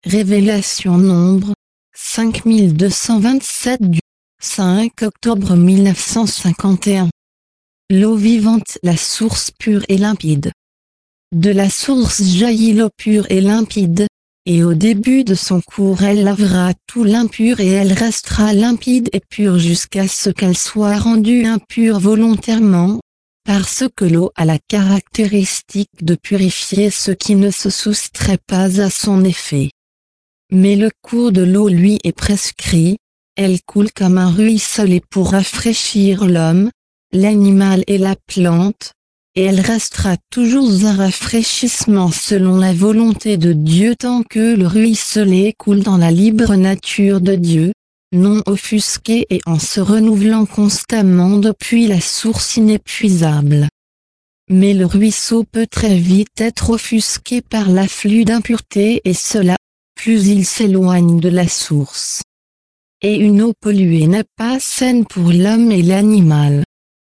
Révélation Nombre 5227 du 5 octobre 1951. L'eau vivante, la source pure et limpide. De la source jaillit l'eau pure et limpide, et au début de son cours elle lavera tout l'impur et elle restera limpide et pure jusqu'à ce qu'elle soit rendue impure volontairement, parce que l'eau a la caractéristique de purifier ce qui ne se soustrait pas à son effet. Mais le cours de l'eau lui est prescrit, elle coule comme un ruisselet pour rafraîchir l'homme, l'animal et la plante, et elle restera toujours un rafraîchissement selon la volonté de Dieu tant que le ruisselet coule dans la libre nature de Dieu, non offusqué et en se renouvelant constamment depuis la source inépuisable. Mais le ruisseau peut très vite être offusqué par l'afflux d'impureté et cela, plus il s'éloigne de la source. Et une eau polluée n'est pas saine pour l'homme et l'animal.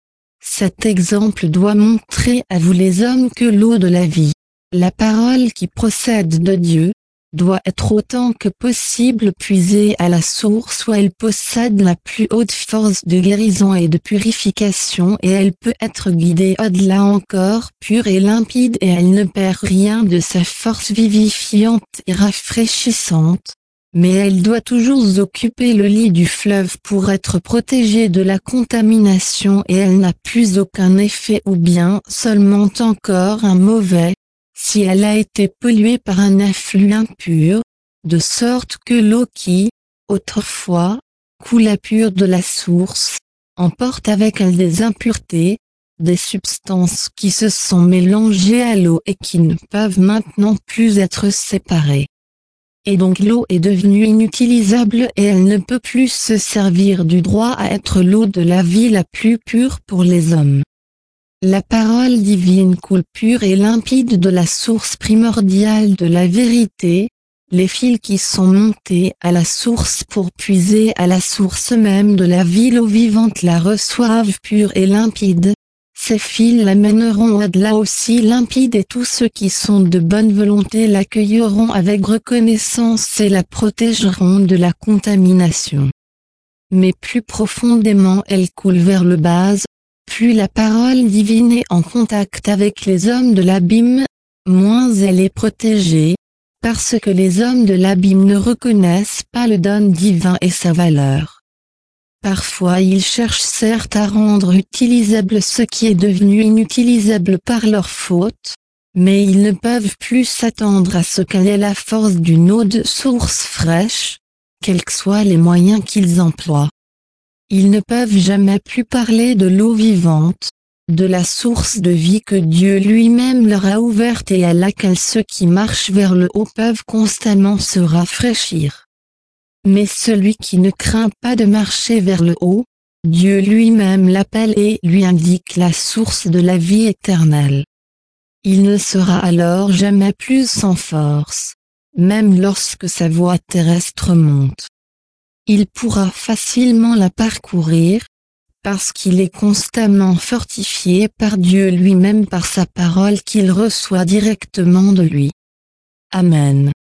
Cet exemple doit montrer à vous les hommes que l'eau de la vie, la parole qui procède de Dieu, doit être autant que possible puisée à la source où elle possède la plus haute force de guérison et de purification et elle peut être guidée au-delà encore pure et limpide et elle ne perd rien de sa force vivifiante et rafraîchissante. Mais elle doit toujours occuper le lit du fleuve pour être protégée de la contamination et elle n'a plus aucun effet ou bien seulement encore un mauvais, si elle a été polluée par un afflux impur, de sorte que l'eau qui, autrefois, coula pure de la source, emporte avec elle des impuretés, des substances qui se sont mélangées à l'eau et qui ne peuvent maintenant plus être séparées. Et donc l'eau est devenue inutilisable et elle ne peut plus se servir du droit à être l'eau de la vie la plus pure pour les hommes. La parole divine coule pure et limpide de la source primordiale de la vérité, les fils qui sont montés à la source pour puiser à la source même de la vie l'eau vivante la reçoivent pure et limpide. Ces fils l'amèneront au-delà aussi limpide et tous ceux qui sont de bonne volonté l'accueilleront avec reconnaissance et la protégeront de la contamination. Mais plus profondément elle coule vers le bas, plus la parole divine est en contact avec les hommes de l'abîme, moins elle est protégée, parce que les hommes de l'abîme ne reconnaissent pas le don divin et sa valeur. Parfois ils cherchent certes à rendre utilisable ce qui est devenu inutilisable par leur faute, mais ils ne peuvent plus s'attendre à ce qu'elle ait la force d'une eau de source fraîche, quels que soient les moyens qu'ils emploient. Ils ne peuvent jamais plus parler de l'eau vivante, de la source de vie que Dieu lui-même leur a ouverte et à laquelle ceux qui marchent vers le haut peuvent constamment se rafraîchir. Mais celui qui ne craint pas de marcher vers le haut, Dieu lui-même l'appelle et lui indique la source de la vie éternelle. Il ne sera alors jamais plus sans force, même lorsque sa voie terrestre monte. Il pourra facilement la parcourir, parce qu'il est constamment fortifié par Dieu lui-même par sa parole qu'il reçoit directement de lui. Amen.